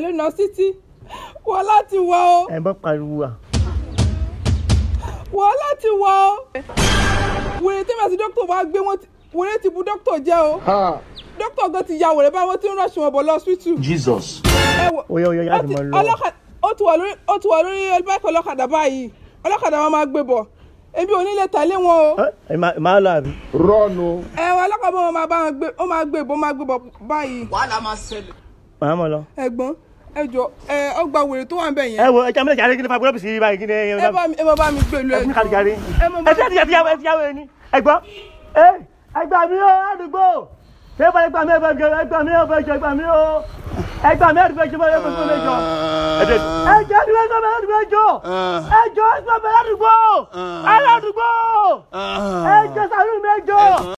Hello Nosity. Wọ́n láti wọ o. Ẹ bọ́ pariwo wa. Wọ́n láti wọ o. Wèrè tí màsí dókítà wá gbé wọn wèrè ti bu dókítà jẹ́ o. Dókítà gan ti ya wèrè báwọn tí ń rọ̀ṣù wọn bọ̀ lọ hospital. Jesus. Oya yá ti mọ lọ. Ó ti wà lórí báyìí ọlọ́kadà báyìí. Ọlọ́kadà wọn máa gbé bọ̀. Ebi ò ní lè tẹ̀lé wọn o. Máa lọ àbí. Rọ́ọ̀nù. Wọ́n ọlọ́kadà wọn máa bá wọn gbé ó máa gbé bọ̀ báyìí. Wàhálà máa ṣẹlẹ̀. Màá mọ̀ lọ. Ẹ̀gbọ́n ẹ jọ ọgbà wèrè tó wà ń bẹ̀ yẹn. Ẹ wo ẹ jẹ́ mílẹ̀ jàre kí ni fa gbọ́dọ̀ sí báyìí kí ni. Ẹ má bá mi gbèlú ẹ̀. Ẹ kàlí jàre. Ẹ ti yàwó ẹni. Ẹ̀gbọ́n ẹgbà mi ó àdúgbò. Ṣé bá ẹgbà mi ó ẹgbà mi ó ẹgbà mi ó ẹgbà mi ó ẹgbà mi ó ẹgbà mi ó ẹjọ́ ẹjọ́